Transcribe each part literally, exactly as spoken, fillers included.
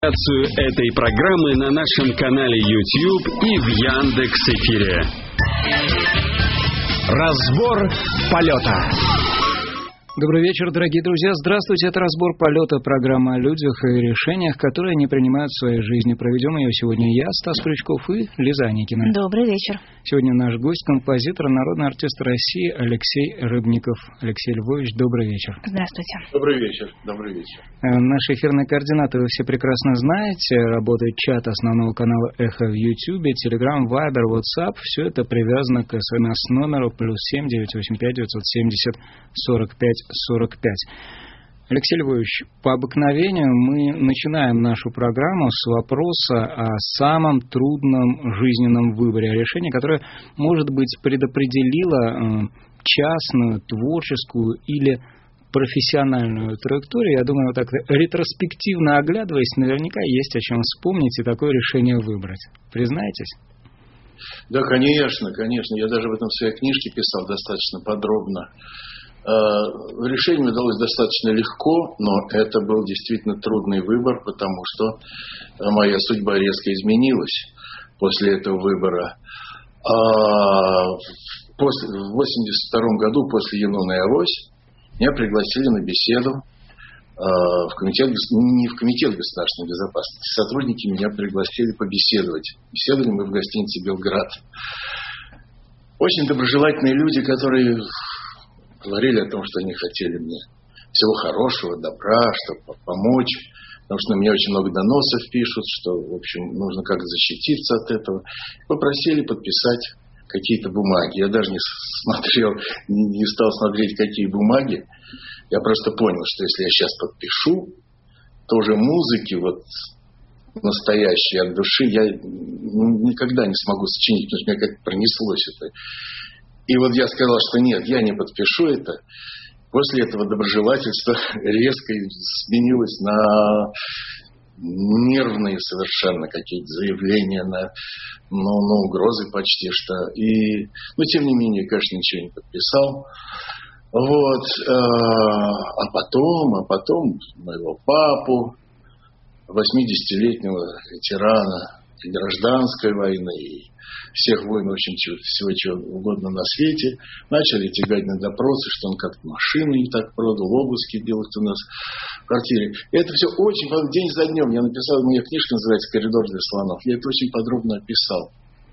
Трансляцию этой программы на нашем канале YouTube и в Яндекс.Эфире. Разбор полета. Добрый вечер, дорогие друзья. Здравствуйте. Это «Разбор полета», программа о людях и решениях, которые они принимают в своей жизни. Проведем ее сегодня я, Стас Крючков, и Лиза Аникина. Добрый вечер. Сегодня наш гость, композитор, народный артист России Алексей Рыбников. Алексей Львович, добрый вечер. Здравствуйте. Добрый вечер. Добрый вечер. Наши эфирные координаты вы все прекрасно знаете. Работает чат основного канала «Эхо» в YouTube, Telegram, Viber, WhatsApp. Все это привязано к СМС-номеру плюс семь девятьсот восемьдесят пять девятьсот семьдесят сорок пять сорок пять. Алексей Львович, по обыкновению мы начинаем нашу программу с вопроса о самом трудном жизненном выборе, о решении, которое, может быть, предопределило частную, творческую или профессиональную траекторию. Я думаю, вот так ретроспективно оглядываясь, наверняка есть о чем вспомнить и такое решение выбрать. Признаетесь? Да, конечно, конечно. Я даже в этом в своей книжке писал достаточно подробно. Решение мне далось достаточно легко, но это был действительно трудный выбор, потому что моя судьба резко изменилась после этого выбора. А после, в восемьдесят втором году, после «Юнона и Авось», меня пригласили на беседу в комитет, не в комитет государственной безопасности. Сотрудники меня пригласили побеседовать. Беседовали мы в гостинице «Белград». Очень доброжелательные люди, которые говорили о том, что они хотели мне всего хорошего, добра, чтобы помочь. Потому что на меня очень много доносов пишут, что, в общем, нужно как-то защититься от этого. Попросили подписать какие-то бумаги. Я даже не смотрел, не стал смотреть, какие бумаги. Я просто понял, что если я сейчас подпишу, то уже музыки вот настоящей от души я никогда не смогу сочинить, потому что меня как-то пронеслось это. И вот я сказал, что нет, я не подпишу это. После этого доброжелательство резко сменилось на нервные совершенно какие-то заявления, на, ну, на угрозы почти что. И, но тем не менее, конечно, ничего не подписал. Вот. А потом, а потом моего папу, восьмидесятилетнего ветерана и гражданской войны, и всех войн, в общем, всего чего угодно на свете, начали тягать на допросы, что он как-то машину не так продал, обыски делают у нас в квартире. И это все очень, день за днем. Я написал, у меня книжка называется «Коридор для слонов». Я это очень подробно описал.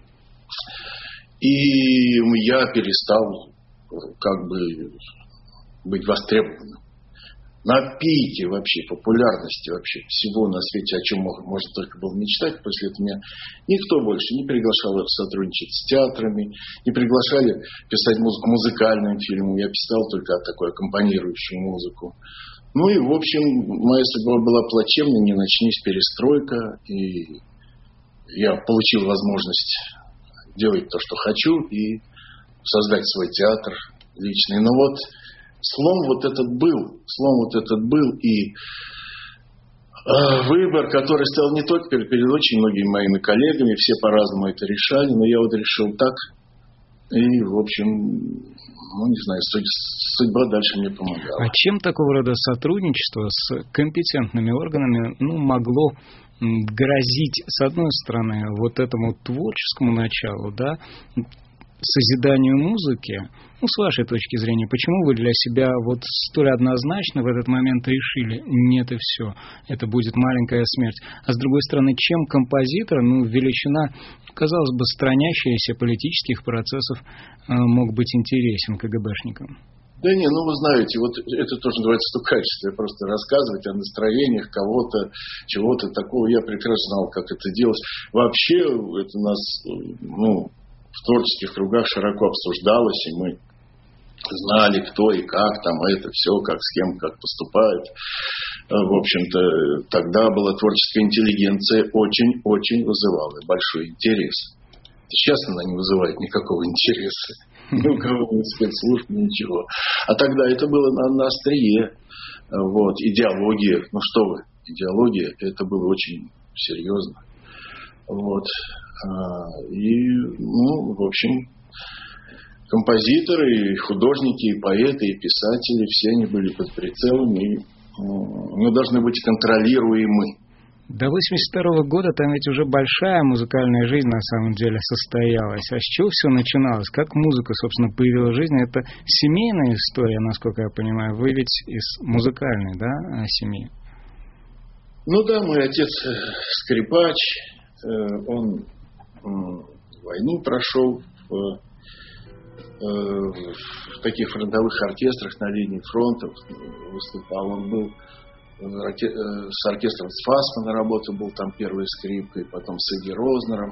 И я перестал как бы быть востребованным. На пике вообще популярности вообще всего на свете, о чем можно только было мечтать. После этого меня никто больше не приглашал сотрудничать с театрами, не приглашали писать музыку музыкальным фильмам. Я писал только такую аккомпанирующую музыку. Ну и, в общем, моя судьба была плачевной, не начнись перестройка. И я получил возможность делать то, что хочу, и создать свой театр личный. Но вот слом вот этот был, слом вот этот был, и э, выбор, который стоял не только перед, перед очень многими моими коллегами, все по-разному это решали, но я вот решил так, и, в общем, ну, не знаю, судьба дальше мне помогала. А чем такого рода сотрудничество с компетентными органами, ну, могло грозить, с одной стороны, вот этому творческому началу, да, созиданию музыки? Ну, с вашей точки зрения, почему вы для себя вот столь однозначно в этот момент решили, нет и все, это будет маленькая смерть? А с другой стороны, чем композитор, ну, величина, казалось бы, странящаяся политических процессов, мог быть интересен КГБшникам? Да не, ну вы знаете, вот это тоже называется стукачество. Просто рассказывать о настроениях кого-то, чего-то такого. Я прекрасно знал, как это делать. Вообще это у нас, ну, в творческих кругах широко обсуждалось, и мы знали, кто и как там это все, как с кем, как поступают. В общем-то, тогда была творческая интеллигенция, очень-очень вызывала большой интерес. Сейчас она не вызывает никакого интереса. Ни у кого ни спецслужб, ничего. А тогда это было на, на острие. Вот, идеология. Ну что вы, идеология, это было очень серьезно. Вот. И, ну, в общем, композиторы, и художники, и поэты, и писатели, все они были под прицелом, и мы должны быть контролируемы. До восемьдесят второго года там ведь уже большая музыкальная жизнь на самом деле состоялась. А с чего все начиналось? Как музыка, собственно, появилась в жизни? Это семейная история, насколько я понимаю. Вы ведь из музыкальной, да, семьи? Ну да, мой отец скрипач. Он войну прошел в, в таких фронтовых оркестрах на линии фронта выступал. Он был с оркестром с Фассмана работал, был там первой скрипкой, потом с Игги Рознером.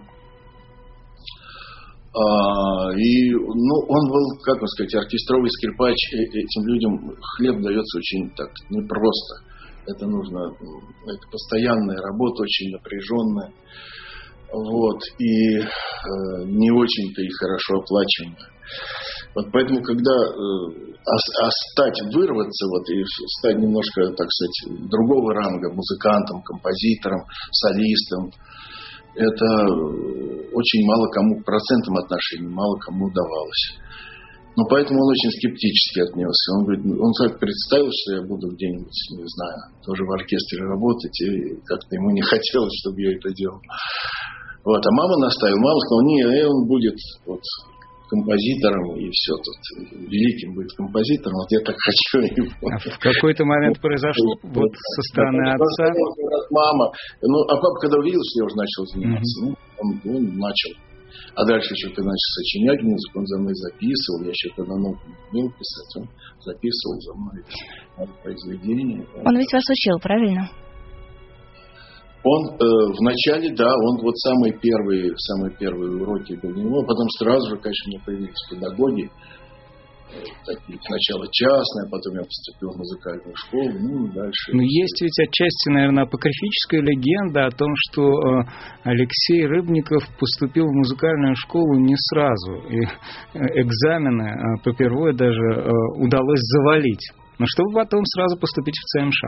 А, и, ну, он был, как вам сказать, оркестровый скрипач. Этим людям хлеб дается очень так непросто. Это нужно, это постоянная работа, очень напряженная. Вот, и э, не очень-то и хорошо оплачиваемая. Вот поэтому, когда э, а, а стать, вырваться вот, и стать немножко, так сказать, другого ранга, музыкантом, композитором, солистом, это очень мало кому, к процентам отношений, мало кому удавалось. Но поэтому он очень скептически отнесся. Он говорит, он так представил, что я буду где-нибудь, не знаю, тоже в оркестре работать, и как-то ему не хотелось, чтобы я это делал. Вот, а мама наставила, мама сказала, не, он будет вот композитором, и все тут, великим будет композитором, вот я так хочу его. А в какой-то момент произошло вот со стороны отца? Мама, ну, а папа, когда увидел, что я уже начал заниматься, ну, он, он начал. А дальше что-то начал сочинять музыку, он за мной записывал, я еще тогда ну, не умел писать, он записывал за мной произведения. Он ведь вас учил, правильно? Он э, вначале, да, он вот самые первые, самые первые уроки были у него, потом сразу же, конечно, мне появились педагоги. Такие, сначала частные, потом я поступил в музыкальную школу, ну и дальше. Но есть ведь отчасти, наверное, апокрифическая легенда о том, что э, Алексей Рыбников поступил в музыкальную школу не сразу. И экзамены э, по первой даже э, удалось завалить. Но чтобы потом сразу поступить в ЦМШ.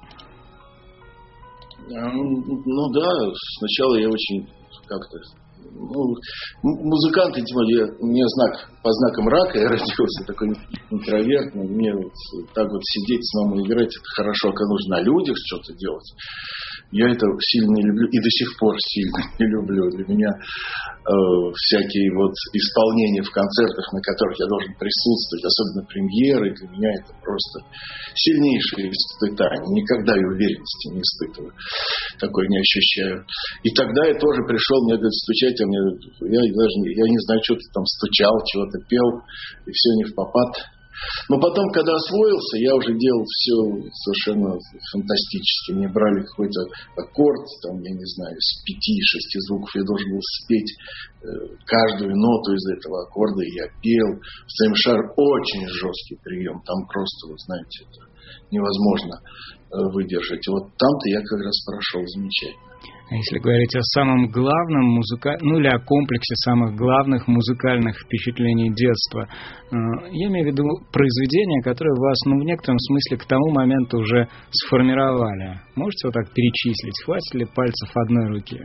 Ну да, сначала я очень как-то... Ну, музыканты, тем более, у меня знак по знакам рака, я родился такой интроверт, мне вот так вот сидеть с мамой играть, это хорошо, а когда нужно на людях что-то делать, я это сильно не люблю и до сих пор сильно не люблю. Для меня э, всякие вот исполнения в концертах, на которых я должен присутствовать, особенно премьеры, для меня это просто сильнейшее испытание. Никогда и уверенности не испытываю. Такой не ощущаю. И тогда я тоже пришел, мне говорят, стучать, а мне, я даже я не знаю, что ты там стучал, чего-то пел, и все не впопад. Но потом, когда освоился, я уже делал все совершенно фантастически. Мне брали какой-то аккорд, там, я не знаю, с пяти-шести звуков я должен был спеть э, каждую ноту из этого аккорда, и я пел. В ЦМШ очень жесткий прием, там просто, вы знаете, это невозможно э, выдержать. И вот там-то я как раз прошел замечательно. Если говорить о самом главном музыкальном, ну или о комплексе самых главных музыкальных впечатлений детства, я имею в виду произведения, которые вас, ну, в некотором смысле к тому моменту уже сформировали. Можете вот так перечислить? Хватит ли пальцев одной руки?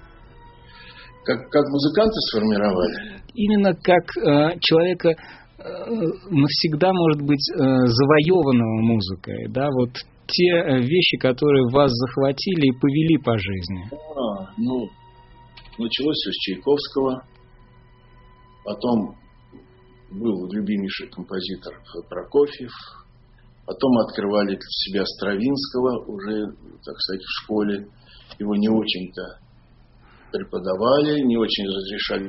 Как, как музыканты сформировали? Именно как э, человека э, навсегда, может быть, э, завоеванного музыкой, да, вот те вещи, которые вас захватили и повели по жизни. А, ну, началось все с Чайковского, потом был любимейший композитор Прокофьев, потом открывали для себя Стравинского, уже, так сказать, в школе. Его не очень-то преподавали, не очень разрешали.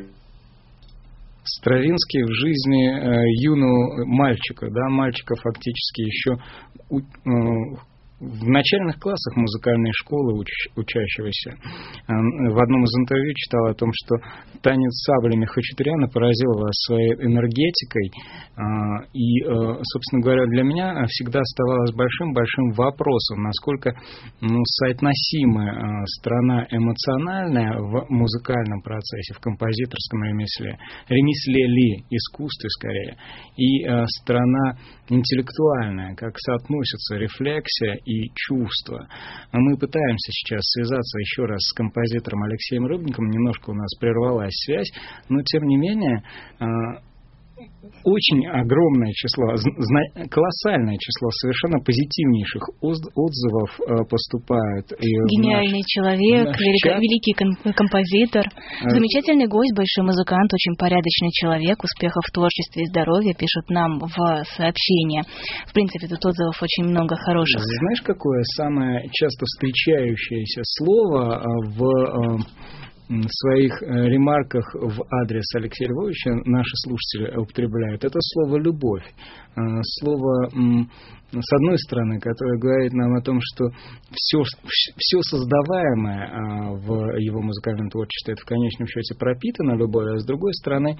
Стравинский в жизни э, юного мальчика, да, мальчика фактически еще у, э, в начальных классах музыкальной школы уч, учащегося. Э, в одном из интервью читал о том, что танец саблями Хачатуряна поразил вас своей энергетикой. Э, и, э, собственно говоря, для меня всегда оставалось большим-большим вопросом, насколько ну, соотносимы э, сторона эмоциональная в музыкальном процессе, в композиторском ремесле, ремесле ли, искусстве скорее, и э, сторона интеллектуальная, как соотносятся рефлексия и чувства. Мы пытаемся сейчас связаться еще раз с композитором Алексеем Рыбниковым, немножко у нас прервалась связь, но тем не менее э, очень огромное число, колоссальное число совершенно позитивнейших отзывов поступают. И гениальный наш, человек, велика, великий композитор, а... замечательный гость, большой музыкант, очень порядочный человек, успехов в творчестве и здоровье, пишут нам в сообщения. В принципе, тут отзывов очень много хороших. Знаешь, какое самое часто встречающееся слово в... в своих ремарках в адрес Алексея Львовича наши слушатели употребляют? Это слово «любовь». Слово, с одной стороны, которое говорит нам о том, что все, все создаваемое в его музыкальном творчестве, это в конечном счете пропитано любовью, а с другой стороны,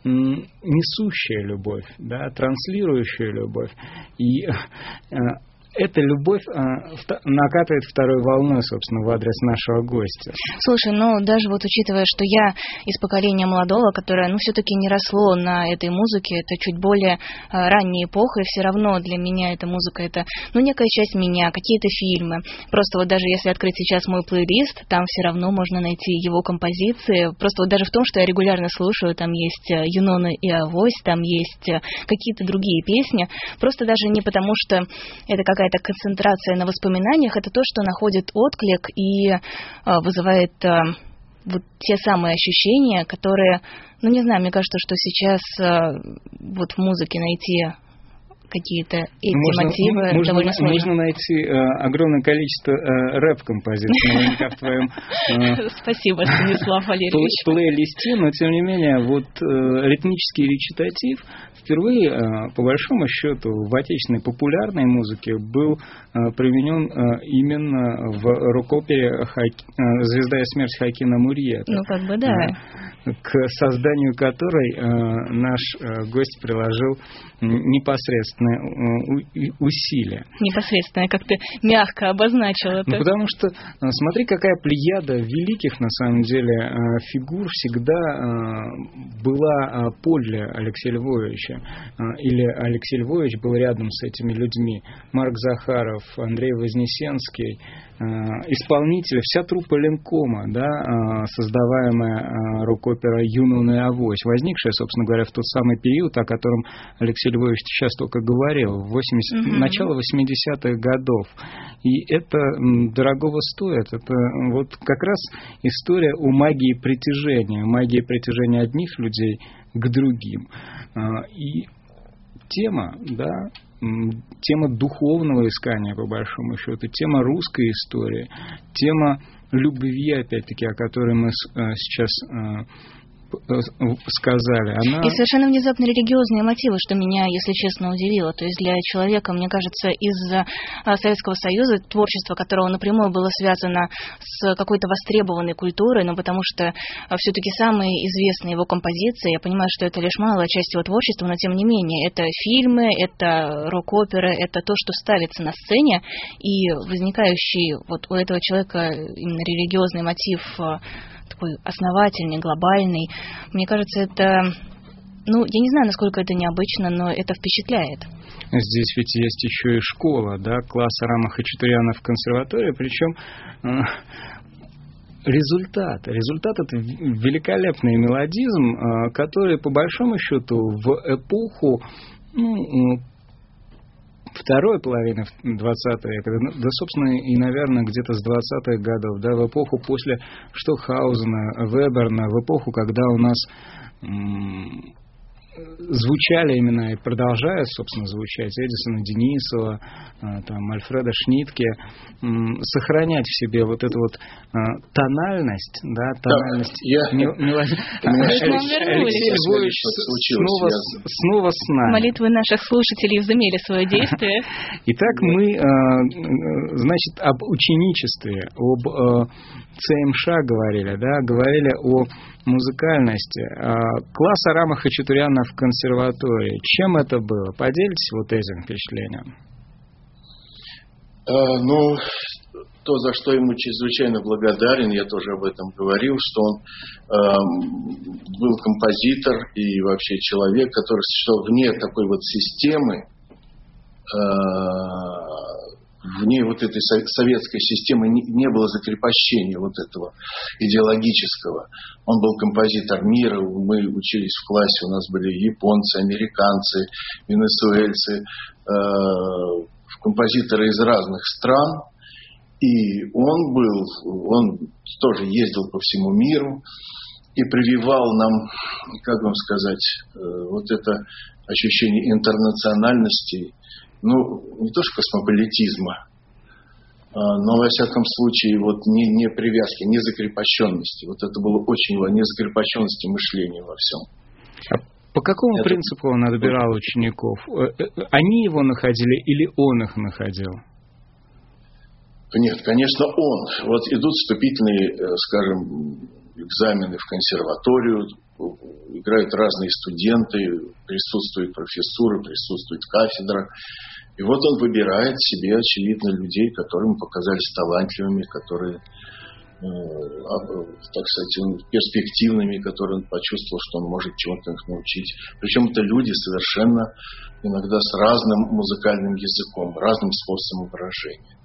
несущая любовь, да, транслирующая любовь. И эта любовь а, накатывает второй волной, собственно, в адрес нашего гостя. Слушай, ну, даже вот учитывая, что я из поколения молодого, которое, ну, все-таки не росло на этой музыке, это чуть более а, ранняя эпоха, и все равно для меня эта музыка, это, ну, некая часть меня, какие-то фильмы. Просто вот даже если открыть сейчас мой плейлист, там все равно можно найти его композиции. Просто вот даже в том, что я регулярно слушаю, там есть «Юнона и Авось», там есть какие-то другие песни. Просто даже не потому, что это какая-то какая-то концентрация на воспоминаниях, это то, что находит отклик и э, вызывает э, вот те самые ощущения, которые, ну не знаю, мне кажется, что сейчас э, вот в музыке найти какие-то эти можно, мотивы можно, довольно сложно. Можно найти э, огромное количество э, рэп-композиций наверняка в твоем э, Спасибо, Станислав Валерьевич. плейлисте, но тем не менее вот э, ритмический речитатив впервые, э, по большому счету, в отечественной популярной музыке был э, применен э, именно в рок-опере Хаки, э, «Звезда и смерть» Хакина Мурьета. Ну, как бы да. Э, к созданию которой э, наш э, гость приложил непосредственно усилия. Непосредственно, как ты мягко обозначил это. Ну, потому что, смотри, какая плеяда великих, на самом деле, фигур всегда была подле Алексея Львовича. Или Алексей Львович был рядом с этими людьми. Марк Захаров, Андрей Вознесенский, исполнители, вся труппа Ленкома, да, создаваемая рок-опера «Юнона и Авось», возникшая, собственно говоря, в тот самый период, о котором Алексей Львович сейчас только говорил, в восьмидесятых, угу. начало восьмидесятых годов. И это дорогого стоит. Это вот как раз история о магии притяжения, магии притяжения одних людей к другим. И тема, да, тема духовного искания, по большому счету, тема русской истории, тема любви, опять-таки, о которой мы сейчас сказали. Она... И совершенно внезапно религиозные мотивы, что меня, если честно, удивило. То есть для человека, мне кажется, из Советского Союза, творчество которого напрямую было связано с какой-то востребованной культурой, но потому что все-таки самые известные его композиции, я понимаю, что это лишь малая часть его творчества, но тем не менее, это фильмы, это рок-оперы, это то, что ставится на сцене, и возникающий вот у этого человека именно религиозный мотив такой основательный, глобальный. Мне кажется, это, ну, я не знаю, насколько это необычно, но это впечатляет. Здесь ведь есть еще и школа, да, класса Рама Хачатуряна в консерватории, причем э, результат. Результат — это великолепный мелодизм, э, который, по большому счету, в эпоху, ну, второй половины двадцатого века, да, собственно, и, наверное, где-то с двадцатых годов, да, в эпоху после Штокхаузена, Веберна, в эпоху, когда у нас м- звучали именно и продолжают, собственно, звучать Эдисона, Денисова, там, Альфреда Шнитке, сохранять в себе вот эту вот тональность, да, тональность. Алексей Львович снова, снова с нами. Молитвы наших слушателей возымели свое действие. Итак, мы, значит, об ученичестве, об ЦМШ говорили, да, говорили о музыкальности. Класс Арама Хачатуряна в консерватории. Чем это было? Поделитесь вот этим впечатлением. А, ну, то, за что ему чрезвычайно благодарен, я тоже об этом говорил, что он э, был композитор и вообще человек, который существовал вне такой вот системы, э, в ней вот этой советской системы не, не было закрепощения вот этого идеологического. Он был композитор мира, мы учились в классе, у нас были японцы, американцы, венесуэльцы, э, композиторы из разных стран. И он был, он тоже ездил по всему миру и прививал нам, как вам сказать, вот это ощущение интернациональности, ну, не то что космополитизма, но, во всяком случае, вот не, не привязки, не закрепощенности. Вот это было очень важно, не закрепощенности мышления во всем. А по какому это... принципу он отбирал учеников? Они его находили или он их находил? Нет, конечно, он. Вот идут вступительные, скажем, экзамены в консерваторию, играют разные студенты, присутствует профессура, присутствует кафедра. И вот он выбирает себе, очевидно, людей, которые ему показались талантливыми, которые, так сказать, перспективными, которые он почувствовал, что он может чему-то их научить. Причем это люди совершенно иногда с разным музыкальным языком, разным способом выражения.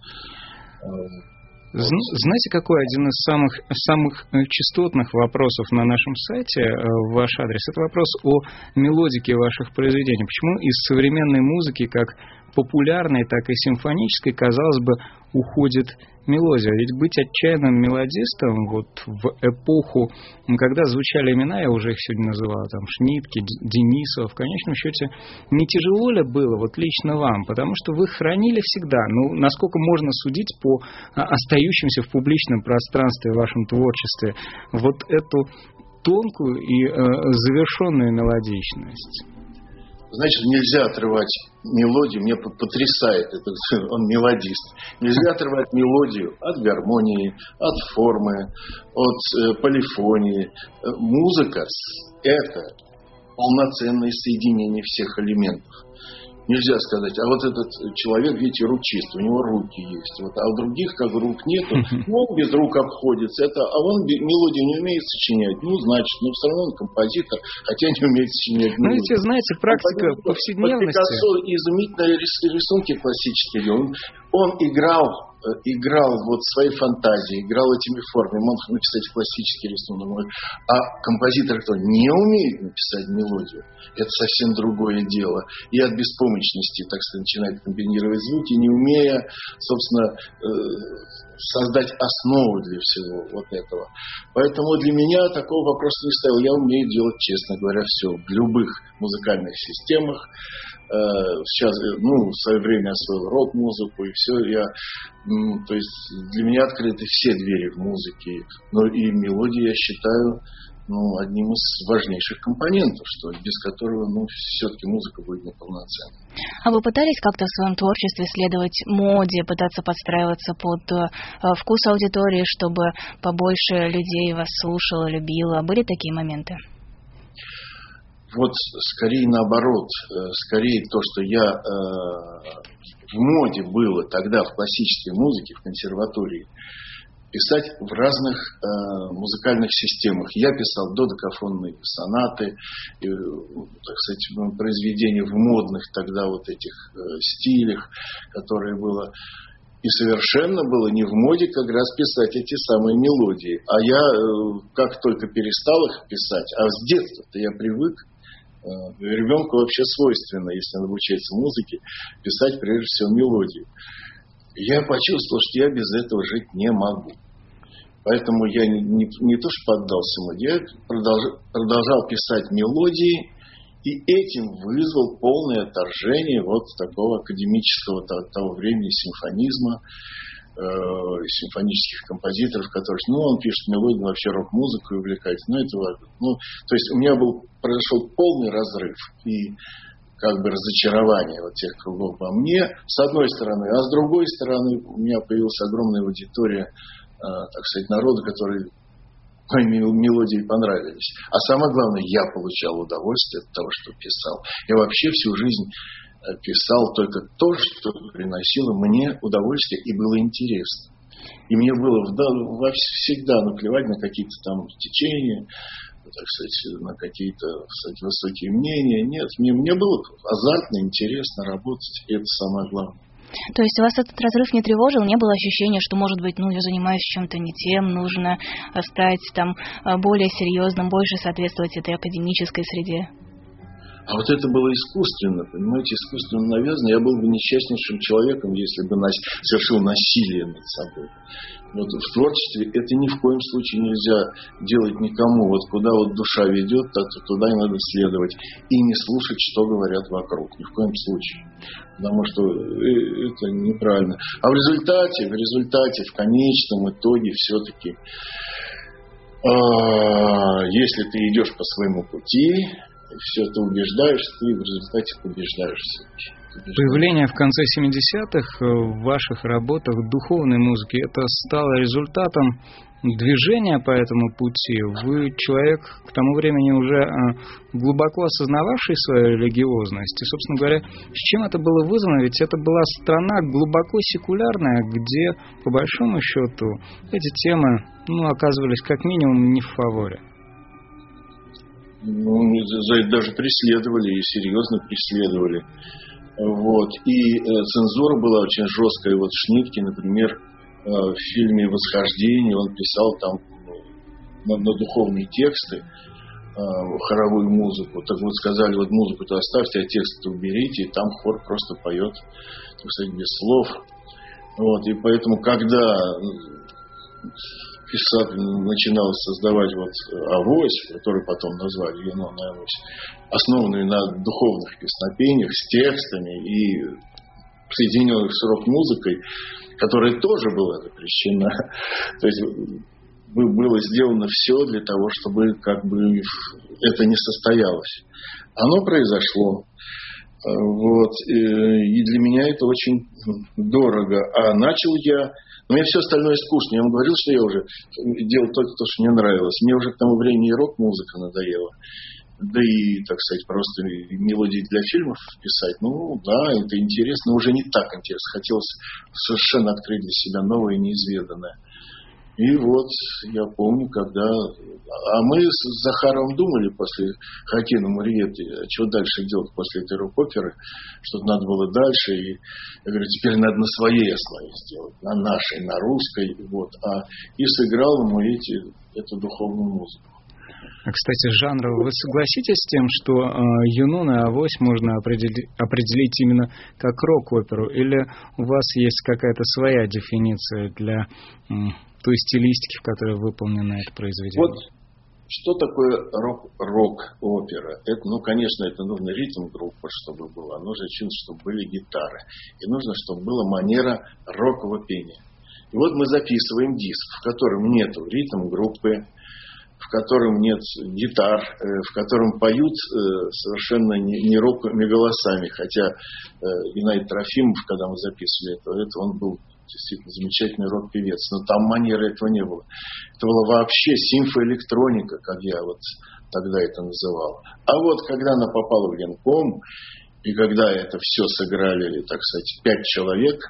Знаете, какой один из самых, самых частотных вопросов на нашем сайте в ваш адрес? Это вопрос о мелодике ваших произведений. Почему из современной музыки, как популярной, так и симфонической, казалось бы, уходит мелодия? Ведь быть отчаянным мелодистом вот в эпоху, когда звучали имена, я уже их сегодня называл, там Шнитке, Денисова, в конечном счете, не тяжело ли было вот лично вам? Потому что вы хранили всегда, ну, насколько можно судить по остающимся в публичном пространстве вашем творчестве, вот эту тонкую и э, завершенную мелодичность. Значит, нельзя отрывать мелодию, мне потрясает, это, он мелодист. Нельзя отрывать мелодию от гармонии, от формы, от э, полифонии. Музыка – это полноценное соединение всех элементов. Нельзя сказать, а вот этот человек, видите, ручист, у него руки есть, вот, а у других как рук нету, ну, он без рук обходится, это, а он мелодию не умеет сочинять, ну, значит, ну, все равно он композитор, хотя не умеет сочинять мелодию. Ну, эти, знаете, практика а, повседневности. Пикассо изумительные рисунки классические, он, он играл, играл вот своей фантазией, играл этими формами, мог написать классический рисунок, а композитор, кто не умеет написать мелодию, это совсем другое дело, и от беспомощности, так сказать, начинает комбинировать звуки, не умея, собственно, создать основу для всего вот этого. Поэтому для меня такого вопроса не стоял. Я умею делать, честно говоря, все в любых музыкальных системах. Сейчас, ну, в свое время освоил рок-музыку, и все, я, то есть для меня открыты все двери в музыке, но и мелодии я считаю, ну, одним из важнейших компонентов, что без которого, ну, все-таки музыка будет неполноценной. А вы пытались как-то в своем творчестве следовать моде, пытаться подстраиваться под э, вкус аудитории, чтобы побольше людей вас слушало, любило? Были такие моменты? Вот скорее наоборот, скорее то, что я э, в моде было тогда в классической музыке, в консерватории, писать в разных э, музыкальных системах. Я писал додекафонные сонаты, и, так сказать, произведения в модных тогда вот этих э, стилях, которые было. И совершенно было не в моде как раз писать эти самые мелодии. А я э, как только перестал их писать, а с детства-то я привык, ребенку вообще свойственно, если он обучается музыке, писать прежде всего мелодию. Я почувствовал, что я без этого жить не могу. Поэтому я не, не, не то что поддался моде, я продолжал, продолжал писать мелодии, и этим вызвал полное отторжение вот такого академического того времени симфонизма, симфонических композиторов, которые, ну, он пишет мелодию, вообще рок-музыку увлекается, ну, это важно. Ну, то есть у меня был, произошел полный разрыв и как бы разочарование вот тех кругов во мне, с одной стороны, а с другой стороны у меня появилась огромная аудитория, так сказать, народа, которые мои мелодии понравились. А самое главное, я получал удовольствие от того, что писал. Я вообще всю жизнь писал только то, что приносило мне удовольствие и было интересно. И мне было да, всегда наплевать на какие-то там течения, так сказать, на какие-то, кстати, высокие мнения. Нет, мне, мне было азартно, интересно работать, и это самое главное. То есть вас этот разрыв не тревожил, не было ощущения, что, может быть, ну, я занимаюсь чем-то не тем, нужно стать там более серьезным, больше соответствовать этой академической среде? А вот это было искусственно, понимаете, искусственно навязано. Я был бы несчастнейшим человеком, если бы нас, совершил насилие над собой. Вот в творчестве это ни в коем случае нельзя делать никому. Вот куда вот душа ведет, так туда и надо следовать. И не слушать, что говорят вокруг. Ни в коем случае. Потому что это неправильно. А в результате, в результате, в конечном итоге все-таки, если ты идешь по своему пути, все это убеждаешь, ты в результате побеждаешься. Появление в конце семидесятых в ваших работах духовной музыки, это стало результатом движения по этому пути. Вы человек, к тому времени уже глубоко осознававший свою религиозность. И, собственно говоря, с чем это было вызвано? Ведь это была страна глубоко секулярная, где, по большому счету, эти темы ну, оказывались как минимум не в фаворе. Ну, за это даже преследовали, и серьезно преследовали. Вот. И э, цензура была очень жесткая. Вот Шнитке, например, э, в фильме «Восхождение» он писал там на, на духовные тексты, э, хоровую музыку. Так вот сказали, вот музыку-то оставьте, а текст-то уберите, и там хор просто поет, так сказать, без слов. Вот. И поэтому, когда писатель начинал создавать вот «Авось», который потом назвали «Юнона и Авось», основанную на духовных песнопениях с текстами и соединенных с рок-музыкой, которая тоже была запрещена. То есть было сделано все для того, чтобы как бы это не состоялось. Оно произошло. Вот. И для меня это очень дорого. А начал я... Но мне все остальное скучно. Я вам говорил, что я уже делал только то, что мне нравилось. Мне уже к тому времени и рок-музыка надоела. Да и, так сказать, просто мелодии для фильмов писать. Ну, да, это интересно. Уже не так интересно. Хотелось совершенно открыть для себя новое, неизведанное. И вот я помню, когда... А мы с Захаровым думали после «Хоккейна Мурьеты», что дальше делать после этой рок-оперы, что-то надо было дальше. И я говорю, теперь надо на своей основе сделать, на нашей, на русской. Вот. А и сыграл в Мурьете эту духовную музыку. Кстати, жанрово, вы согласитесь с тем, что э, «Юнона и Авось» можно определить, определить именно как рок-оперу? Или у вас есть какая-то своя дефиниция для э, той стилистики, в которой выполнено это произведение? Вот что такое рок, рок-опера? Это, ну, конечно, это нужно ритм группы, чтобы было, нужно, чтобы были гитары. И нужно, чтобы была манера рокового пения. И вот мы записываем диск, в котором нет ритм группы, в котором нет гитар, в котором поют совершенно не роковыми голосами. Хотя Геннадий Трофимов, когда мы записывали это, это он был действительно замечательный рок-певец. Но там манеры этого не было. Это была вообще симфоэлектроника, как я вот тогда это называл. А вот когда она попала в Ленком, и когда это все сыграли, так сказать, пять человек,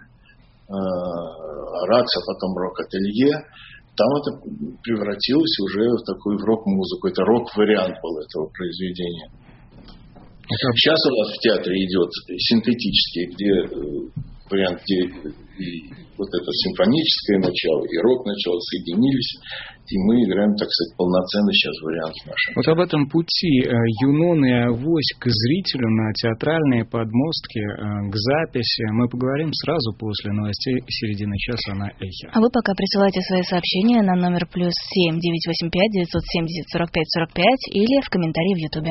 Ракс, а потом рок-ателье, там это превратилось уже в такую в рок-музыку. Это рок-вариант был этого произведения. Сейчас у нас в театре идет синтетический, где вариант, где и вот это симфоническое начало, и рок-начало соединились, и мы играем, так сказать, полноценный сейчас вариант в нашем. Вот об этом пути «Юнона и Авось» к зрителю на театральные подмостки, к записи мы поговорим сразу после новостей середины часа на Эхе. А вы пока присылайте свои сообщения на номер плюс семь девятьсот восемьдесят пять девятьсот семьдесят сорок пять сорок пять или в комментарии в Ютубе.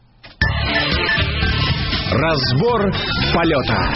Разбор полета.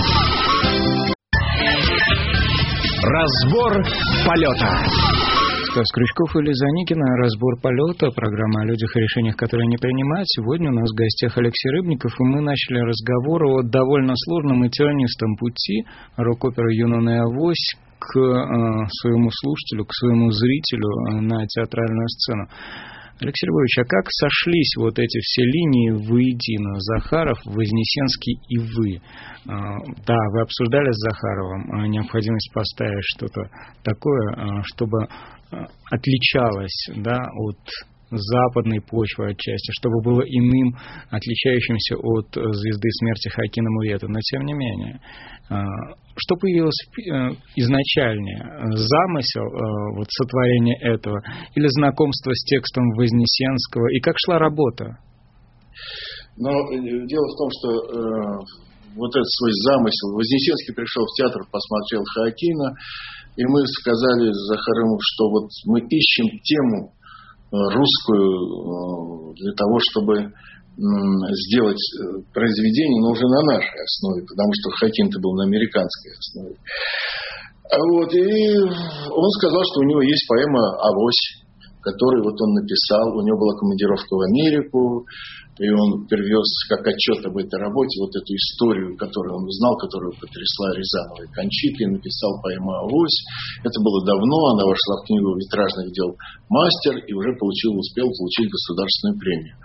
Разбор полета. Стас Крючков или Заникина. Разбор полета. Программа о людях и решениях, которые не принимают. Сегодня у нас в гостях Алексей Рыбников, и мы начали разговор о довольно сложном и тернистом пути рок-оперы «Юнона и Авось» к э, своему слушателю, к своему зрителю э, на театральную сцену. Алексей Львович, а как сошлись вот эти все линии воедино? Захаров, Вознесенский и вы. Да, вы обсуждали с Захаровым необходимость поставить что-то такое, чтобы отличалось, да, от западной почвы отчасти, чтобы было иным, отличающимся от «Звезды смерти» Хоакина Мурьета. Но тем не менее, что появилось изначальнее? Замысел вот, сотворения этого или знакомство с текстом Вознесенского? И как шла работа? Но дело в том, что э, вот этот свой замысел, Вознесенский пришел в театр, посмотрел Хоакина, и мы сказали с Захаром, что вот мы ищем тему русскую э, для того, чтобы э, сделать произведение, но уже на нашей основе, потому что Хоакин-то был на американской основе. А вот, и он сказал, что у него есть поэма «Авось», которую вот он написал. У него была командировка в Америку, и он привез как отчет об этой работе вот эту историю, которую он узнал, которую потрясла Рязанова и Кончита, и написал поэму «Авось». Это было давно, она вошла в книгу витражных дел «Мастер» и уже получил, успел получить государственную премию.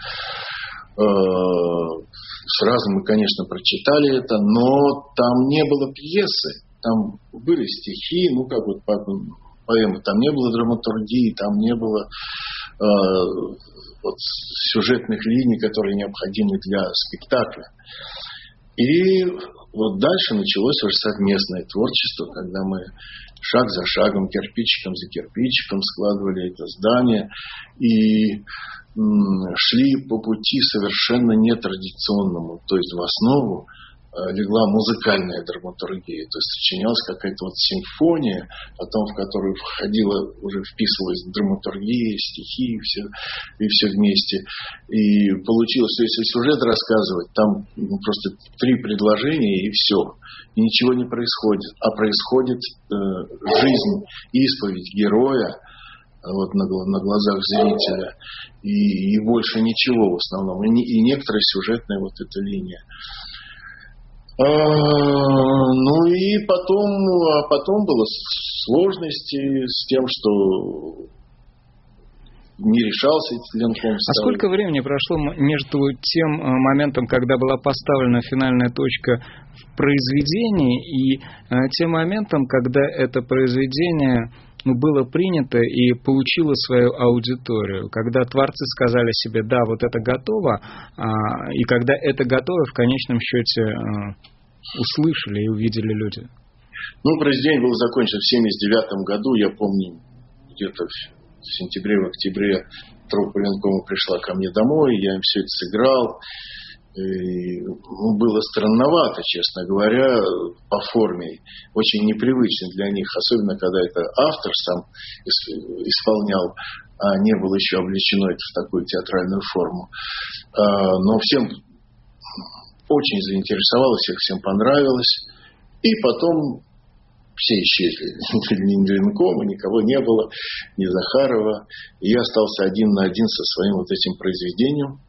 Сразу мы, конечно, прочитали это, но там не было пьесы, там были стихи, ну как вот поэмы, там не было драматургии, там не было э, вот, сюжетных линий, которые необходимы для спектакля. И вот дальше началось уже совместное творчество, когда мы шаг за шагом, кирпичиком за кирпичиком складывали это здание и м, шли по пути совершенно нетрадиционному, то есть в основу легла музыкальная драматургия, то есть сочинялась какая-то вот симфония, потом в которую входила, уже вписывалась драматургия, стихи и все, и все вместе. И получилось, что если сюжет рассказывать, там ну, просто три предложения и все. И ничего не происходит. А происходит э, жизнь, исповедь героя вот, на, на глазах зрителя. И, и больше ничего в основном. И, и некоторая сюжетная вот эта линия. А, ну и потом, а потом было сложности с тем, что не решался Ленком. А сколько времени прошло между тем моментом, когда была поставлена финальная точка в произведении, и тем моментом, когда это произведение ну, было принято и получило свою аудиторию, когда творцы сказали себе, да, вот это готово, и когда это готово, в конечном счете услышали и увидели люди? Ну, произведение было закончено в семьдесят девятом году, я помню, где-то в сентябре, в октябре труппа Ленкома пришла ко мне домой, я им все это сыграл. И, ну, было странновато, честно говоря, по форме, очень непривычно для них, особенно когда это автор сам исполнял, а не было еще облечено это в такую театральную форму. Но всем очень заинтересовалось, всех всем понравилось. И потом все исчезли. Ни Ленкома, никого не было, ни Захарова. И я остался один на один со своим вот этим произведением.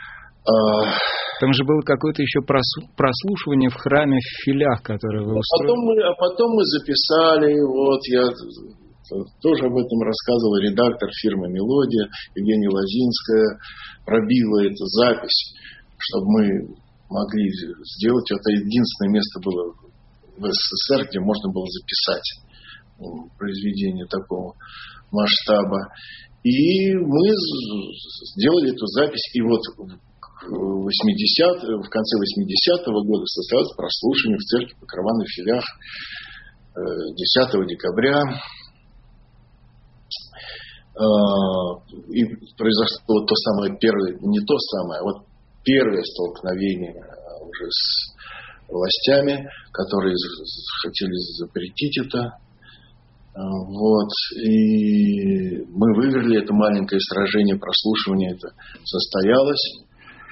Там же было какое-то еще прослушивание в храме в Филях, которое вы устроили. А потом мы, а потом мы записали, вот я тоже об этом рассказывал, редактор фирмы «Мелодия» Евгения Лозинская пробила эту запись, чтобы мы могли сделать. Это единственное место было в СССР, где можно было записать произведение такого масштаба. И мы сделали эту запись, и вот восьмидесятых, в конце восьмидесятого года состоялось прослушивание в церкви Покрова на Филях десятого декабря. И произошло то самое первое, не то самое, а вот первое столкновение уже с властями, которые хотели запретить это. Вот. И мы выиграли это маленькое сражение, прослушивание это состоялось.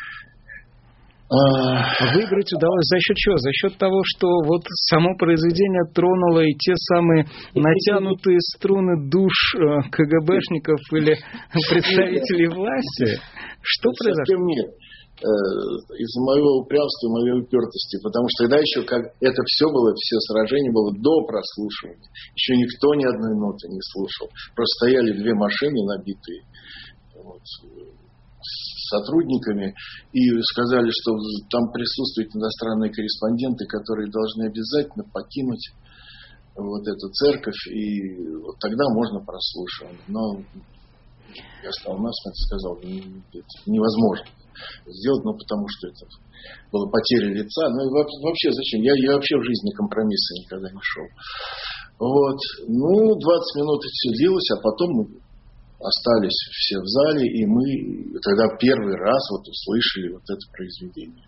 Выиграть удалось за счет чего? За счет того, что вот само произведение тронуло и те самые натянутые струны душ КГБшников или представителей власти? Что произошло? Совсем нет. Из-за моего упрямства, моей упертости. Потому что тогда еще как это все было, все сражение было до прослушивания. Еще никто ни одной ноты не слушал. Просто стояли две машины набитые. Вот, сотрудниками и сказали, что там присутствуют иностранные корреспонденты, которые должны обязательно покинуть вот эту церковь, и вот тогда можно прослушивать. Но Я стал насмех и сказал, это невозможно сделать, ну, потому что это была потеря лица. Ну, и вообще зачем? Я, я вообще в жизни компромисса никогда не шел. Вот. Ну, двадцать минут это все длилось, а потом мы остались все в зале, и мы тогда первый раз вот услышали вот это произведение.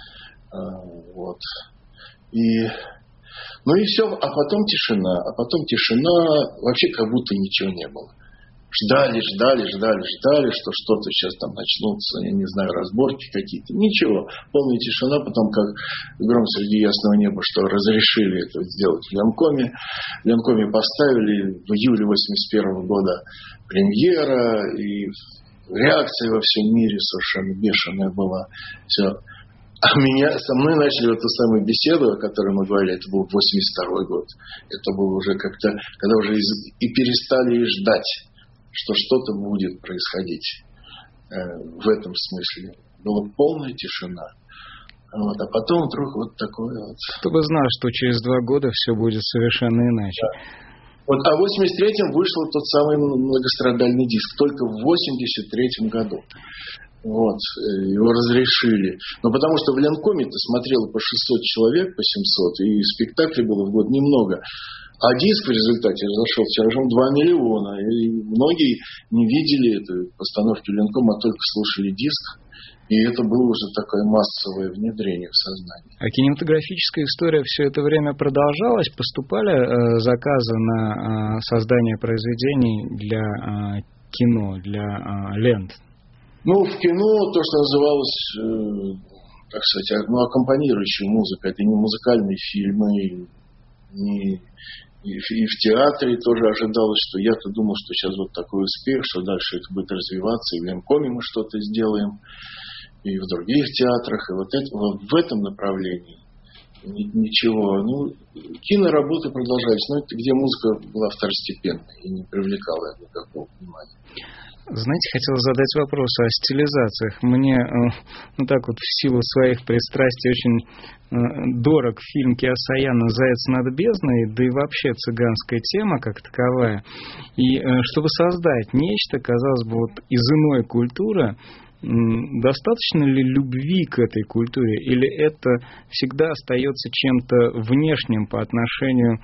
Вот. И, ну и все, а потом тишина, а потом тишина, вообще как будто ничего не было. Ждали, ждали, ждали, ждали, что что-то сейчас там начнутся, я не знаю, разборки какие-то. Ничего, полная тишина, потом как гром среди ясного неба, что разрешили это сделать в Ленкоме. В Ленкоме поставили в июле восемьдесят первого года премьера, и реакция во всем мире совершенно бешеная была. Все. А меня, со мной начали вот ту самую беседу, о которой мы говорили, это был восемьдесят второй год. Это было уже как-то, когда уже из, и перестали ждать, что что-то будет происходить э, в этом смысле. Была полная тишина. Вот, а потом вдруг вот такое вот. Кто бы знал, что через два года все будет совершенно иначе. Да. Вот, а в восемьдесят третьем вышел тот самый многострадальный диск. Только в восемьдесят третьем году. Вот, его разрешили. Но потому что в Ленкоме-то смотрело по шестьсот человек, по семьсот, и спектаклей было в год немного. А диск в результате разошел тиражом два миллиона. И многие не видели этой постановки Ленкома, а только слушали диск. И это было уже такое массовое внедрение в сознание. А кинематографическая история все это время продолжалась? Поступали э, заказы на э, создание произведений для э, кино, для э, лент? Ну, в кино то, что называлось, э, как сказать, ну, аккомпанирующая музыка. Это не музыкальные фильмы, не... И в театре тоже ожидалось, что я-то думал, что сейчас вот такой успех, что дальше это будет развиваться, и в Ленкоме мы что-то сделаем, и в других театрах, и вот, это, вот в этом направлении ничего. Ну, киноработы продолжались, но это где музыка была второстепенной и не привлекала никакого внимания. Знаете, хотел задать вопрос о стилизациях. Мне, ну так вот, в силу своих пристрастий очень дорог фильм Киасаяна «Заяц над бездной», да и вообще цыганская тема как таковая. И чтобы создать нечто, казалось бы, вот из иной культуры, достаточно ли любви к этой культуре, или это всегда остается чем-то внешним по отношению,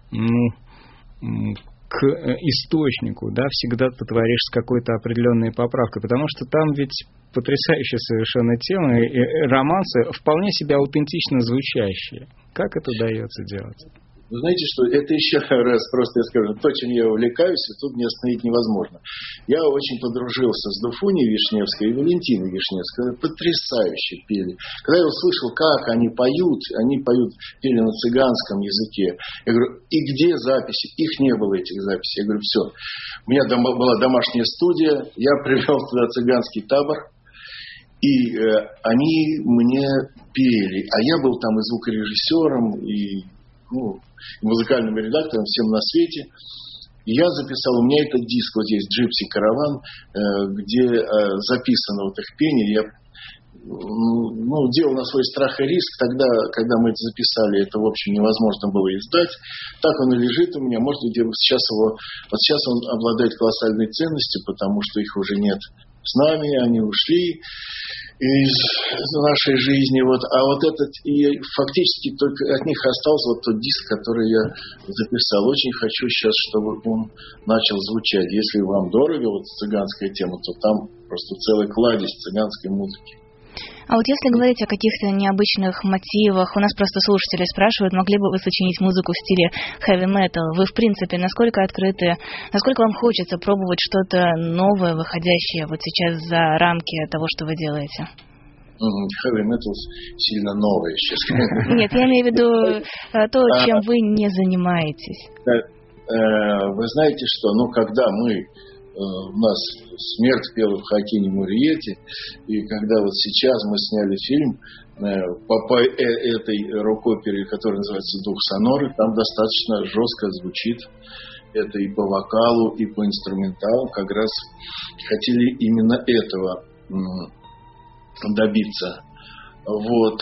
ну, к источнику, да, всегда ты творишь с какой-то определенной поправкой, потому что там ведь потрясающая совершенно тема, и романсы вполне себе аутентично звучащие. Как это удается делать? Вы знаете, что это еще раз, просто я скажу, то, чем я увлекаюсь, и тут мне остановить невозможно. Я очень подружился с Дуфуней Вишневской и Валентиной Вишневской, потрясающе пели. Когда я услышал, как они поют, они поют, пели на цыганском языке. Я говорю, и где записи? Их не было, этих записей. Я говорю, все. У меня дома, была домашняя студия, я привел туда цыганский табор, и э, они мне пели. А я был там и звукорежиссером, и ну, музыкальным редактором, всем на свете. И я записал, у меня этот диск, вот есть «Джипси Караван», где записано вот их пение. Я ну, делал на свой страх и риск. Тогда, когда мы это записали, это, в общем, невозможно было издать. Так он и лежит у меня. Может быть, сейчас его... Вот сейчас он обладает колоссальной ценностью, потому что их уже нет с нами, они ушли из нашей жизни. Вот. А вот этот, и фактически только от них остался вот тот диск, который я записал. Очень хочу сейчас, чтобы он начал звучать. Если вам дорого вот цыганская тема, то там просто целый кладезь цыганской музыки. А вот если говорить о каких-то необычных мотивах, у нас просто слушатели спрашивают, могли бы вы сочинить музыку в стиле хэви-метал? Вы, в принципе, насколько открыты, насколько вам хочется пробовать что-то новое, выходящее вот сейчас за рамки того, что вы делаете? Хэви-метал сильно новое сейчас. Нет, я имею в виду то, чем вы не занимаетесь. Вы знаете что, ну, когда мы... У нас «Смерть» пела в Хакине Мурриете, и когда вот сейчас мы сняли фильм по, по этой рок-опере, которая называется «Дух Соноры», там достаточно жестко звучит это и по вокалу, и по инструменталу. Как раз хотели именно этого добиться. Вот.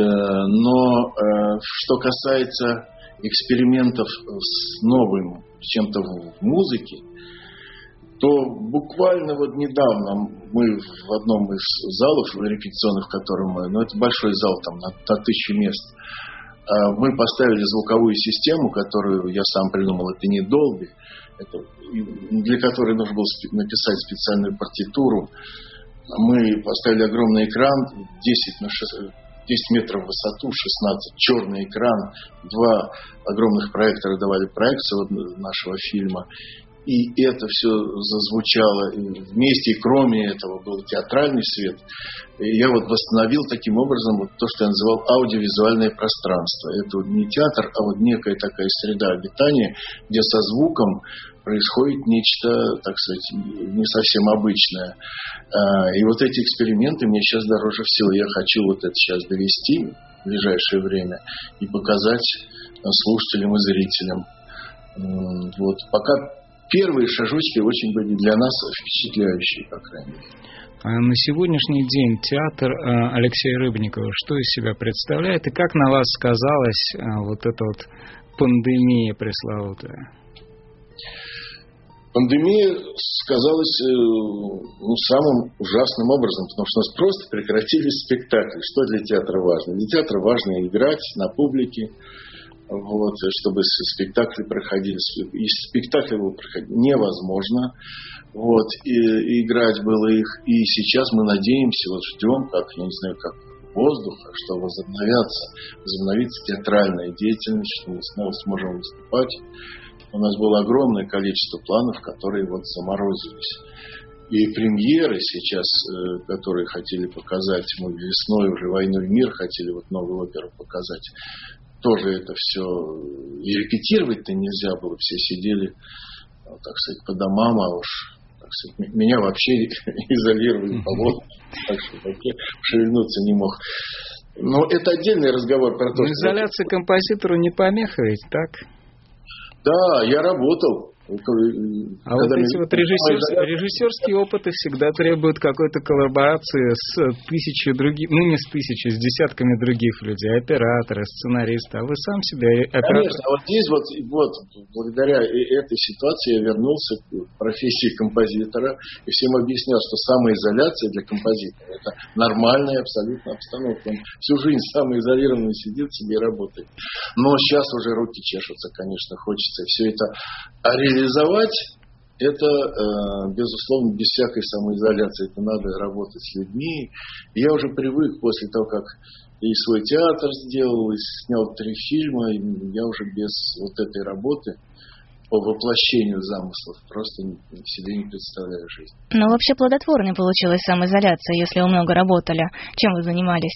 Но что касается экспериментов с новым, с чем-то в музыке, то буквально вот недавно мы в одном из залов репетиционных, в котором мы, ну это большой зал, там на, на тысячу мест, мы поставили звуковую систему, которую я сам придумал, это не Dolby, это, для которой нужно было написать специальную партитуру. Мы поставили огромный экран, десять на шесть, десять метров в высоту, шестнадцать, черный экран, два огромных проектора давали проекцию нашего фильма. И это все зазвучало вместе, и кроме этого был театральный свет. И я вот восстановил таким образом вот то, что я называл аудиовизуальное пространство. Это вот не театр, а вот некая такая среда обитания, где со звуком происходит нечто, так сказать, не совсем обычное. И вот эти эксперименты мне сейчас дороже всего. Я хочу вот это сейчас довести в ближайшее время и показать слушателям и зрителям. Вот пока первые шажочки очень были для нас впечатляющие, по крайней мере. На сегодняшний день театр Алексея Рыбникова что из себя представляет? И как на вас сказалась вот эта вот пандемия пресловутая? Пандемия сказалась ну, самым ужасным образом, потому что у нас просто прекратились спектакли. Что для театра важно? Для театра важно играть на публике, вот, чтобы спектакли проходили. И спектакли было проходить невозможно. Вот, и, и играть было их. И сейчас мы надеемся, вот ждем, как, я не знаю, как воздуха, что возобновятся, возобновится театральная деятельность, что мы снова сможем выступать. У нас было огромное количество планов, которые вот заморозились. И премьеры сейчас, которые хотели показать, мы весной уже «Войну и мир» хотели вот новую оперу показать. Тоже это все и репетировать-то нельзя было, все сидели, так сказать, по домам, а уж, так сказать, меня вообще изолировали по воздуху, так что вообще шевельнуться не мог. Но это отдельный разговор про то, что... Изоляция композитору не помеха ведь, так? Да, я работал. А вот эти вот режиссерские, режиссерские опыты всегда требуют какой-то коллаборации с тысячей других, ну не с тысячей, с десятками других людей, операторы, сценаристы, а вы сам себе оператор. Конечно, вот здесь вот, вот благодаря этой ситуации я вернулся к профессии композитора и всем объяснял, что самоизоляция для композитора — это нормальная абсолютно обстановка. Он всю жизнь самоизолированно сидит себе и работает. Но сейчас уже руки чешутся, конечно, хочется все это реализовать. Реализовать это, безусловно, без всякой самоизоляции. Это надо работать с людьми. И я уже привык после того, как и свой театр сделал, и снял три фильма, и я уже без вот этой работы по воплощению замыслов просто себе не представляю жизнь. Но вообще плодотворной получилась самоизоляция, если вы много работали. Чем вы занимались?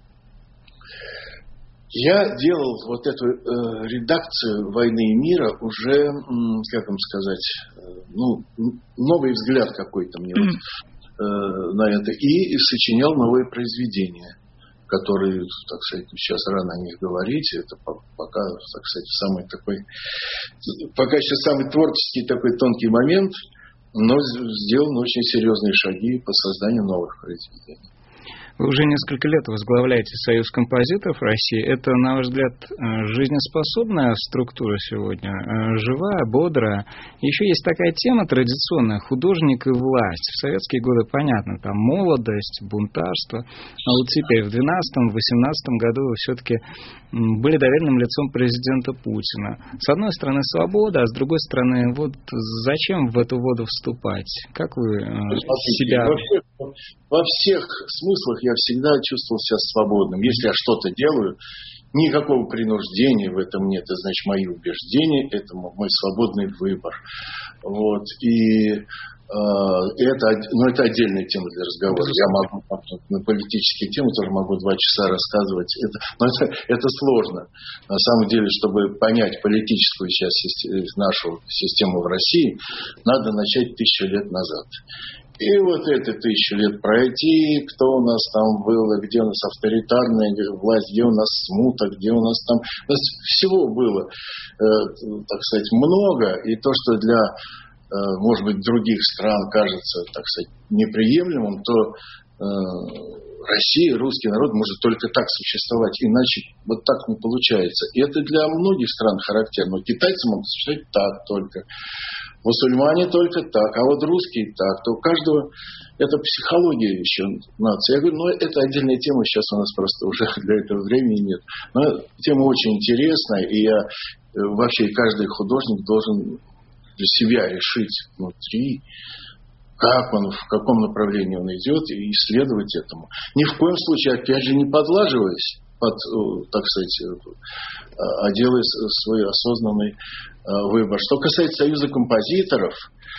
Я делал вот эту э, редакцию «Войны и мира» уже, м, как вам сказать, э, ну, новый взгляд какой-то мне mm. вот, э, на это. И сочинял новые произведения, которые, так сказать, сейчас рано о них говорить. Это пока, так сказать, самый такой, пока еще самый творческий такой тонкий момент, но сделаны очень серьезные шаги по созданию новых произведений. Вы уже несколько лет возглавляете Союз композиторов России. Это, на ваш взгляд, жизнеспособная структура сегодня? Живая, бодрая? Еще есть такая тема традиционная — художник и власть. В советские годы, понятно, там молодость, бунтарство. А вот теперь, в двенадцатом-восемнадцатом году вы все-таки были доверенным лицом президента Путина. С одной стороны, свобода, а с другой стороны, вот зачем в эту воду вступать? Как вы Смотрите, себя... Вообще, во всех смыслах я всегда чувствовал себя свободным. Если я что-то делаю, никакого принуждения в этом нет. Это значит, мои убеждения, это мой свободный выбор. Вот. И Это, ну, это отдельная тема для разговора. Я могу на политические темы тоже могу два часа рассказывать. Это, но это, это сложно. На самом деле, чтобы понять политическую сейчас нашу систему в России, надо начать тысячу лет назад. И вот эти тысячу лет пройти, кто у нас там был, где у нас авторитарная власть, где у нас смута, где у нас там... У нас всего было, э, так сказать, много. И то, что для... может быть, других стран кажется, так сказать, неприемлемым, то э, Россия, русский народ может только так существовать, иначе вот так не получается. И это для многих стран характерно. Китайцы могут существовать так только, мусульмане только так, а вот русские так. То у каждого это психология еще нации. Я говорю, ну это отдельная тема, сейчас у нас просто уже для этого времени нет. Но тема очень интересная, и я вообще каждый художник должен для себя решить внутри, как он, в каком направлении он идет, и исследовать этому. Ни в коем случае, опять же, не подлаживаясь под, так сказать, а делая свой осознанный выбор. Что касается Союза композиторов,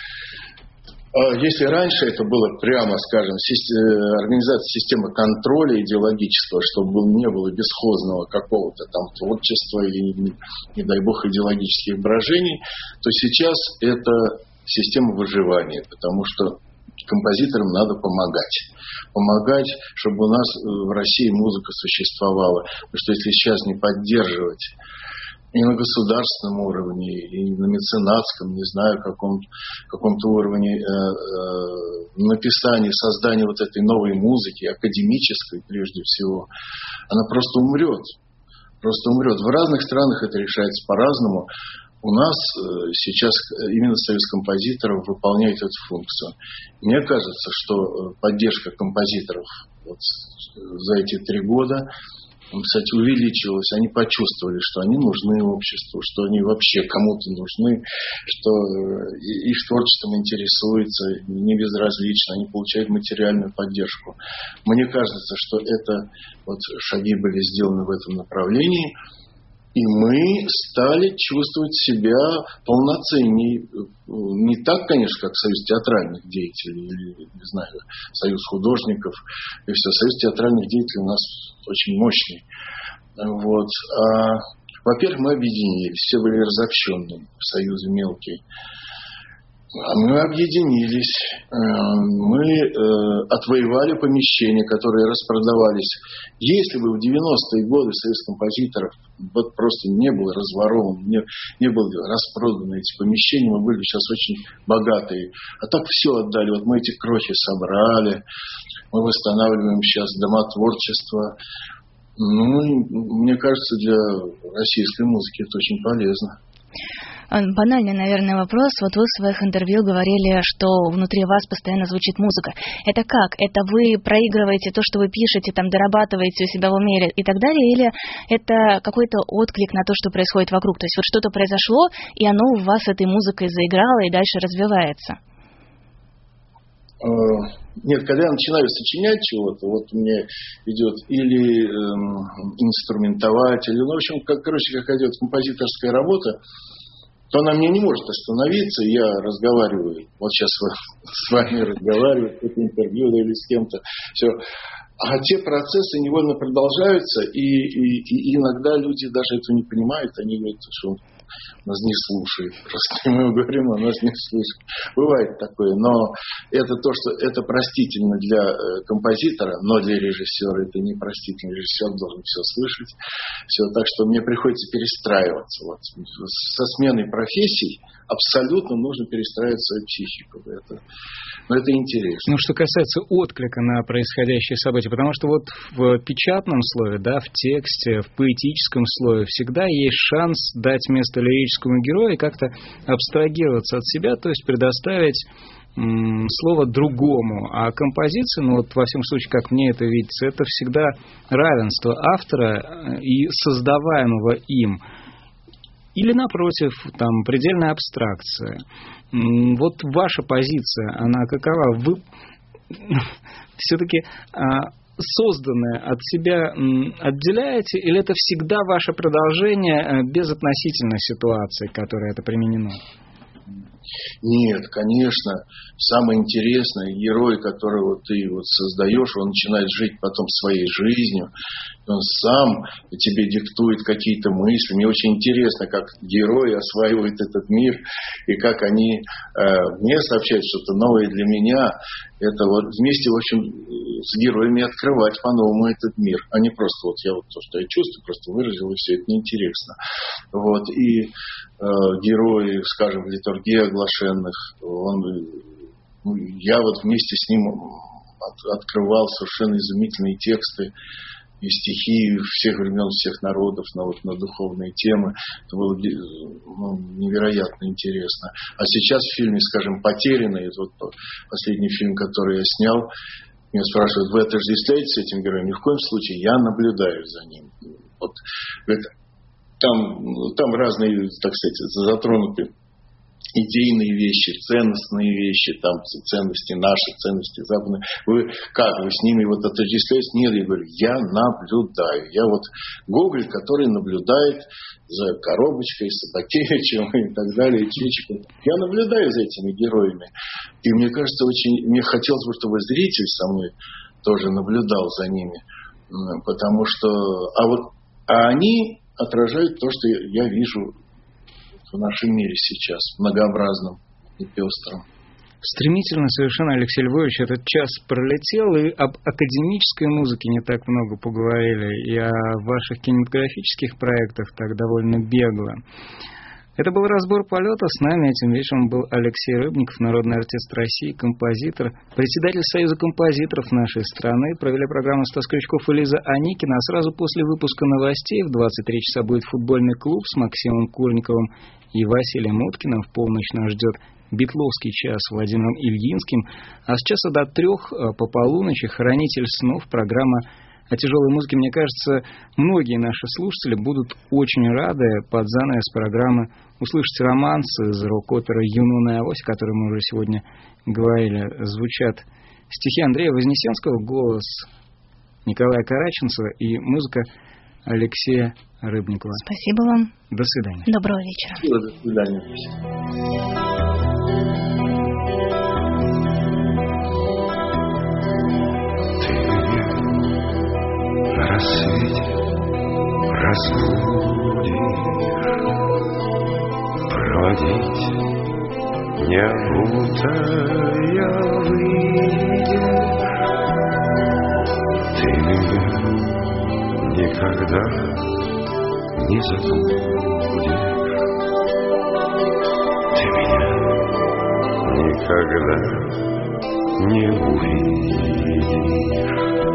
если раньше это было, прямо скажем, организация системы контроля идеологического, чтобы не было бесхозного какого-то там творчества или, не, не дай бог, идеологических брожений, то сейчас это система выживания, потому что композиторам надо помогать. Помогать, чтобы у нас в России музыка существовала. Потому что если сейчас не поддерживать и на государственном уровне, и на меценатском, не знаю, каком, каком-то уровне э, э, написания, создания вот этой новой музыки, академической прежде всего, она просто умрет. Просто умрет. В разных странах это решается по-разному. У нас сейчас именно Союз композиторов выполняет эту функцию. Мне кажется, что поддержка композиторов вот за эти три года, кстати, увеличилась. Они почувствовали, что они нужны обществу, что они вообще кому-то нужны, что их творчеством интересуются, не безразлично, они получают материальную поддержку. Мне кажется, что это вот шаги были сделаны в этом направлении. И мы стали чувствовать себя полноценнее. Не так, конечно, как Союз театральных деятелей или, не знаю, Союз художников. И все. Союз театральных деятелей у нас очень мощный. Вот. А, во-первых, мы объединились. Все были разобщенные. Союзы мелкие. А мы объединились. Мы отвоевали помещения, которые распродавались. Если бы в девяностые годы Союз композиторов вот просто не был разворован, не, не были распроданы эти помещения, мы были сейчас очень богатые. А так все отдали. Вот мы эти крохи собрали, мы восстанавливаем сейчас дома творчества. Ну, мне кажется, для российской музыки это очень полезно. Банальный, наверное, вопрос. Вот вы в своих интервью говорили, что внутри вас постоянно звучит музыка. Это как? Это вы проигрываете то, что вы пишете, там, дорабатываете у себя в уме и так далее? Или это какой-то отклик на то, что происходит вокруг? То есть вот что-то произошло, и оно у вас этой музыкой заиграло и дальше развивается? Нет, когда я начинаю сочинять чего-то, вот мне идет или эм, инструментовать, или, ну, в общем, как, короче, как идет композиторская работа, то она мне не может остановиться, я разговариваю, вот сейчас с вами разговариваю, какое-то интервью или с кем-то, все. А те процессы невольно продолжаются, и, и, и иногда люди даже этого не понимают, они говорят, что нас не слушает. Просто мы говорим, а нас не слышит. Бывает такое, но это то, что это простительно для композитора, но для режиссера это не простительно. Режиссер должен все слышать. Все, так что мне приходится перестраиваться. Вот. Со сменой профессий абсолютно нужно перестраивать свою психику. Это, но это интересно. Ну, что касается отклика на происходящие события, потому что вот в печатном слове, да, в тексте, в поэтическом слове всегда есть шанс дать место лирическому герою и как-то абстрагироваться от себя, то есть предоставить м, слово другому. А композиция, ну вот во всяком случае, как мне это видится, это всегда равенство автора и создаваемого им. Или, напротив, там, предельная абстракция. Вот ваша позиция, она какова? Вы все-таки созданное от себя отделяете, или это всегда ваше продолжение безотносительно ситуации, к которой это применено? Нет, конечно, самое интересное, герой, которого ты вот создаешь, он начинает жить потом своей жизнью, он сам тебе диктует какие-то мысли. Мне очень интересно, как герои осваивают этот мир, и как они э, мне сообщают что-то новое для меня. Это вот вместе, в общем, с героями открывать по-новому этот мир, а не просто вот я вот то, что я чувствую, просто выразил, и все это неинтересно. Вот, и э, герои, скажем, в литургии оглашенных, он, я вот вместе с ним от, открывал совершенно изумительные тексты и стихи всех времен, всех народов на, вот, на духовные темы. Это было ну, невероятно интересно. А сейчас в фильме, скажем, «Потерянный», вот последний фильм, который я снял, меня спрашивают, вы отождествляете с этим героем? Ни в коем случае, я наблюдаю за ним. Вот, говорит, там, там разные, так сказать, затронуты идейные вещи, ценностные вещи, там ценности наши, ценности западные. Вы как, вы с ними вот отождествляетесь? Нет, я говорю, я наблюдаю. Я вот Гоголь, который наблюдает за Коробочкой, Сапатевичем и так далее, Чичиком. Я наблюдаю за этими героями. И мне кажется, очень, мне хотелось бы, чтобы зритель со мной тоже наблюдал за ними. Потому что, а вот, а они отражают то, что я вижу в нашем мире сейчас, многообразном и пестром. Стремительно совершенно, Алексей Львович, этот час пролетел, и об академической музыке не так много поговорили, и о ваших кинематографических проектах так довольно бегло. Это был разбор полета. С нами этим вечером был Алексей Рыбников, народный артист России, композитор, председатель Союза композиторов нашей страны. Провели программу Стас Крючков и Лиза Аникина. А сразу после выпуска новостей в двадцать три часа будет футбольный клуб с Максимом Курниковым и Василием Уткиным. В полночь нас ждет Битловский час с Владимиром Ильинским. А с часа до трех по полуночи «Хранитель снов», программа о тяжелой музыке. Мне кажется, многие наши слушатели будут очень рады под занавес программы услышать романс из рок-оперы «Юнона и Авось», о которой мы уже сегодня говорили. Звучат стихи Андрея Вознесенского, голос Николая Караченцева и музыка Алексея Рыбникова. Спасибо вам. До свидания. Доброго вечера. До свидания. На рассвете разбудишь, проводить не обутая выйдешь. Ты меня никогда не забудешь. Ты меня никогда не увидишь.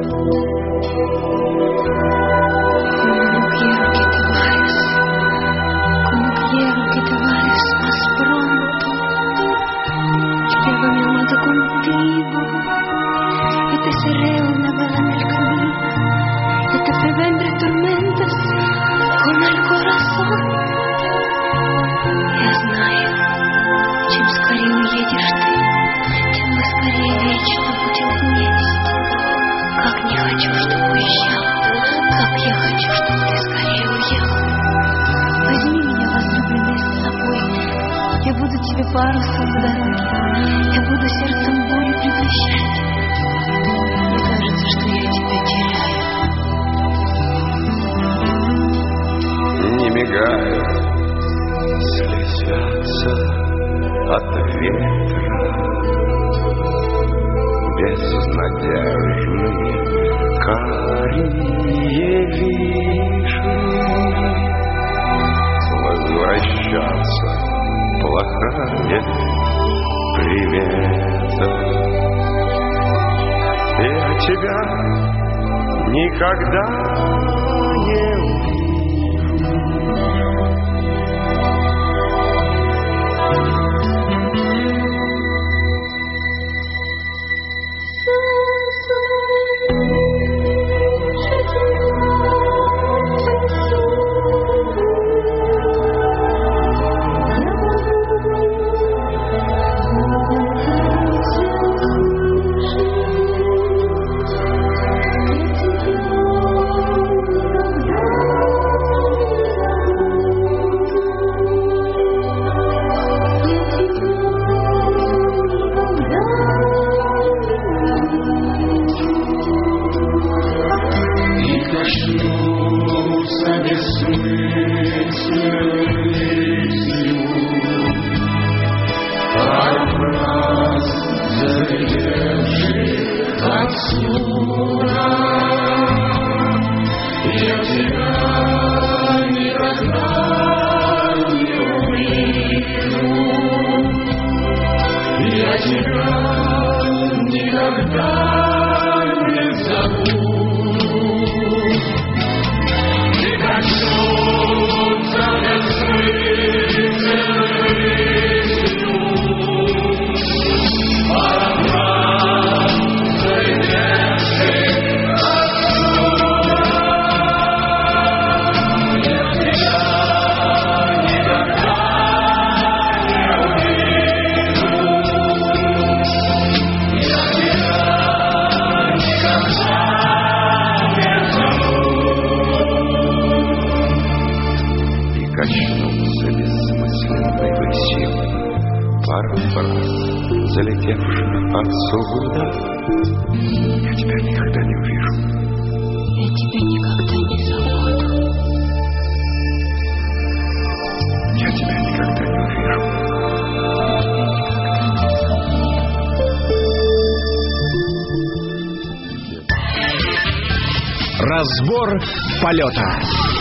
Парусом в дороге, я буду сердцем бури прекращать. Мне кажется, что я тебя теряю. Не мигая, слезятся от ветра безнадежные карие вишни. Возвращаться плохая примета. Я тебя никогда не увижу. Я тебя никогда никуда. Я тебя никогда не увижу. Я тебя никогда не забуду. Я тебя никогда не увижу. Разбор полета.